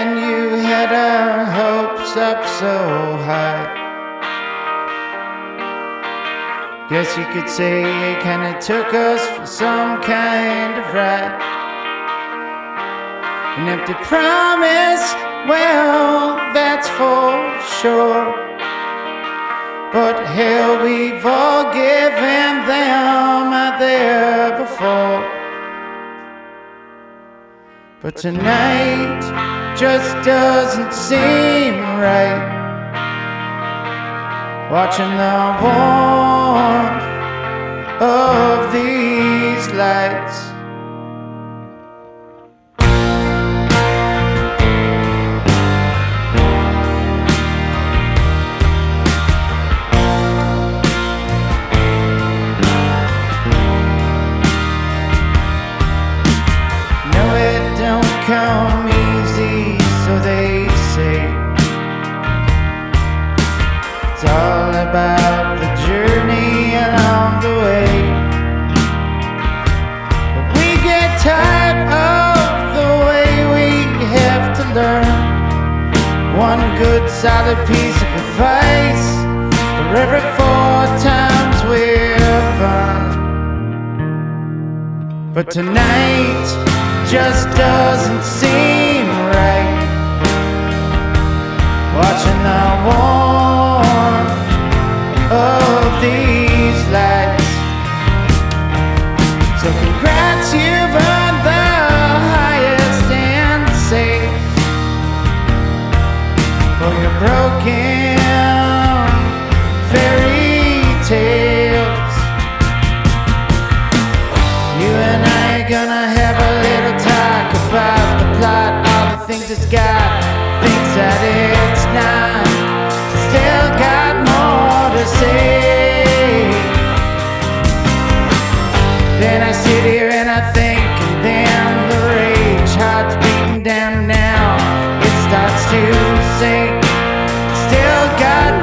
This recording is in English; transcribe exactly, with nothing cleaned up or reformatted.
and you had our hopes up so high. Guess you could say it kinda took us for some kind of ride. An empty promise, well, that's for sure. But hell, we've all given them out there before. But tonight just doesn't seem right. Watching the warmth of these lights. No, it don't come easy, so they say. It's all about the journey along the way. But we get tired of the way we have to learn. One good solid piece of advice for every four times we're burned. But tonight just doesn't seem right. Watching the warmth of these lights. So congrats, you've earned the highest handshake for your broken fairy tales. You and I are gonna have a little talk about the plot, all the things it's got, things that it's not. Still got more to say. Then I sit here and I think, and then the rage, heart's beating down now. It starts to sink. Still got